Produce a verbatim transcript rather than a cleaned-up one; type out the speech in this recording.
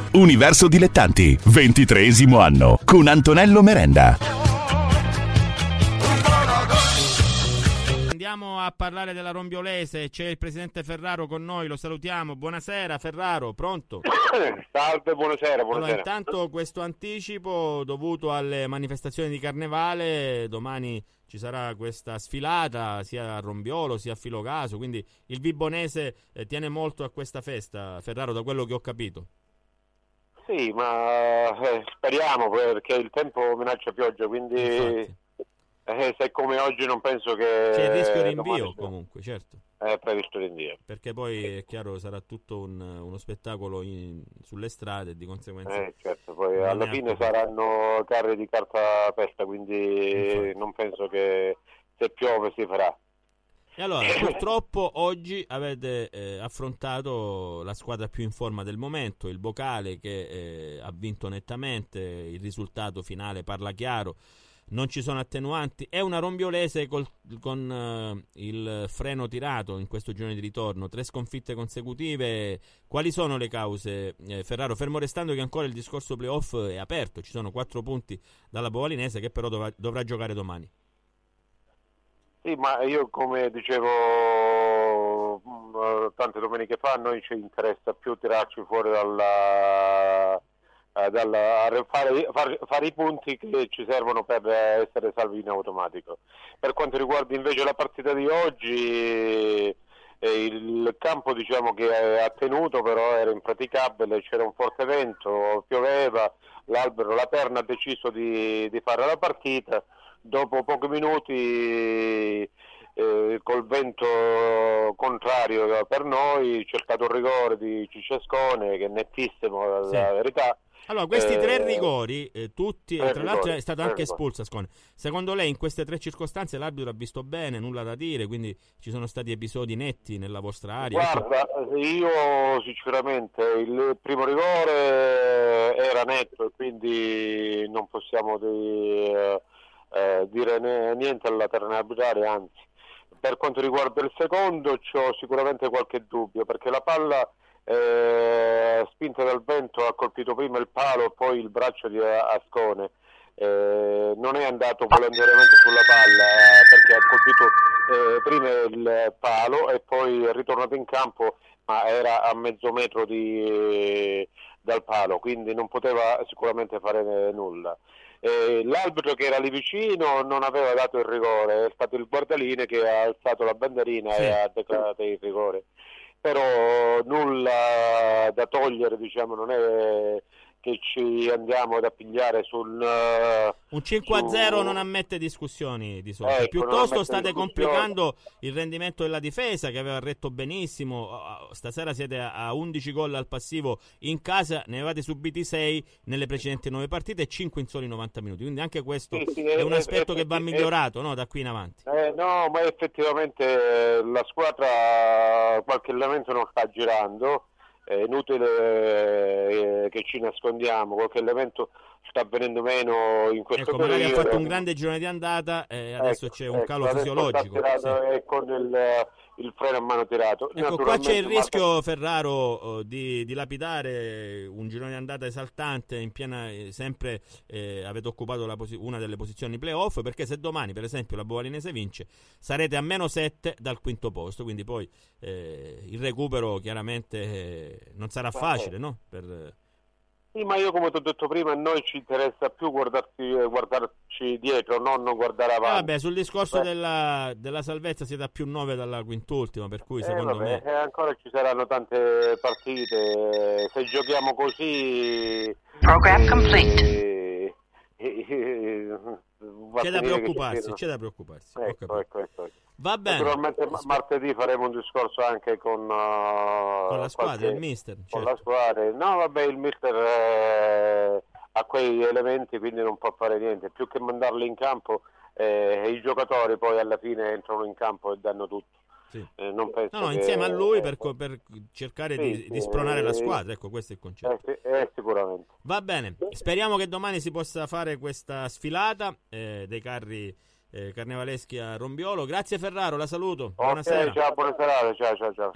Universo Dilettanti, ventitreesimo anno, con Antonello Merenda. Andiamo a parlare della Rombiolese, c'è il presidente Ferraro con noi, lo salutiamo. Buonasera Ferraro, pronto? Salve, buonasera, buonasera. Allora, intanto questo anticipo dovuto alle manifestazioni di Carnevale, domani ci sarà questa sfilata sia a Rombiolo sia a Filocaso, quindi il Vibonese eh, tiene molto a questa festa, Ferraro, da quello che ho capito. Sì, ma eh, speriamo, perché il tempo minaccia pioggia, quindi eh, se come oggi non penso che... C'è il rischio rinvio domani... comunque, certo. È previsto rinvio. Perché poi è chiaro sarà tutto un, uno spettacolo in, sulle strade e di conseguenza... Eh, certo, poi alla fine saranno carri di carta pesta, quindi Infatti. non penso che se piove si farà. E allora, purtroppo oggi avete eh, affrontato la squadra più in forma del momento, il Bocale, che eh, ha vinto nettamente, il risultato finale parla chiaro, non ci sono attenuanti, è una Rombiolese col, con uh, il freno tirato in questo girone di ritorno, tre sconfitte consecutive. Quali sono le cause, eh, Ferraro? Fermo restando che ancora il discorso playoff è aperto, ci sono quattro punti dalla Bovalinese che però dovrà, dovrà giocare domani. Sì, ma io come dicevo mh, tante domeniche fa, a noi ci interessa più tirarci fuori dalla... Dalla, fare, fare, fare i punti che ci servono per essere salvi in automatico. Per quanto riguarda invece la partita di oggi, eh, il campo diciamo che ha tenuto, però era impraticabile, c'era un forte vento, pioveva, l'albero, la perna ha deciso di, di fare la partita. Dopo pochi minuti eh, col vento contrario per noi c'è stato un rigore di Cicescone che è nettissimo, sì. La verità. Allora, questi eh, tre rigori, eh, tutti, tra rigori, l'altro è stato anche rigori. espulso Ascone. Secondo lei in queste tre circostanze l'arbitro ha visto bene, nulla da dire, quindi ci sono stati episodi netti nella vostra area? Guarda, io sinceramente il primo rigore era netto e quindi non possiamo di, eh, dire ne, niente alla terna arbitrale, anzi. Per quanto riguarda il secondo c'ho sicuramente qualche dubbio, perché la palla... Eh, spinta dal vento ha colpito prima il palo e poi il braccio di Ascone, eh, non è andato volontariamente sulla palla eh, perché ha colpito eh, prima il palo e poi è ritornato in campo, ma era a mezzo metro di, eh, dal palo, quindi non poteva sicuramente fare nulla. Eh, l'arbitro che era lì vicino non aveva dato il rigore, è stato il guardaline che ha alzato la banderina sì. e ha declarato il rigore. Però nulla da togliere, diciamo, non è che ci andiamo ad appigliare sul uh, un cinque a zero su... non ammette discussioni di solito, ecco, piuttosto state complicando il rendimento della difesa che aveva retto benissimo. Stasera siete a undici gol al passivo in casa, ne avevate subiti sei nelle precedenti nove partite e cinque in soli novanta minuti, quindi anche questo sì, sì, è un aspetto è, che va migliorato, è, no, da qui in avanti. Eh, no, ma effettivamente la squadra qualche elemento non sta girando. È inutile eh, che ci nascondiamo, qualche elemento sta venendo meno in questo ecco, periodo. Magari ha fatto un grande girone di andata e adesso ecco, c'è un ecco, calo fisiologico. Tirato, sì. E con il, il freno a mano tirato. Ecco, qua c'è il rischio, Ferraro, di, di lapidare un girone di andata esaltante, in piena, eh, sempre eh, avete occupato la posi- una delle posizioni playoff, perché se domani, per esempio, la Bovalinese vince, sarete a meno sette dal quinto posto, quindi poi eh, il recupero chiaramente eh, non sarà facile, no? Per... Sì, ma io come ti ho detto prima, a noi ci interessa più guardarci, guardarci dietro, non guardare avanti. Eh vabbè, sul discorso della, della salvezza siete a più nove dalla quintultima, per cui secondo eh vabbè, me... Eh, ancora ci saranno tante partite, se giochiamo così... Program eh, complete. Eh, eh, c'è da preoccuparsi, c'è da preoccuparsi. Ecco, ecco, ecco, ecco. Va bene. Naturalmente m- martedì faremo un discorso anche con, uh, con la squadra, qualche, il mister. Con certo. la squadra. No, vabbè, il mister eh, ha quei elementi, quindi non può fare niente. Più che mandarli in campo, eh, i giocatori poi alla fine entrano in campo e danno tutto. Sì. Eh, non penso no, no, che, insieme a lui eh, per, per cercare sì, di, sì, di spronare eh, la squadra, ecco, questo è il concetto. Eh, eh, sicuramente. Va bene, speriamo che domani si possa fare questa sfilata eh, dei carri eh, carnevaleschi a Rombiolo. Grazie Ferraro, la saluto. Okay, buonasera. Ciao, buona serata, ciao ciao ciao.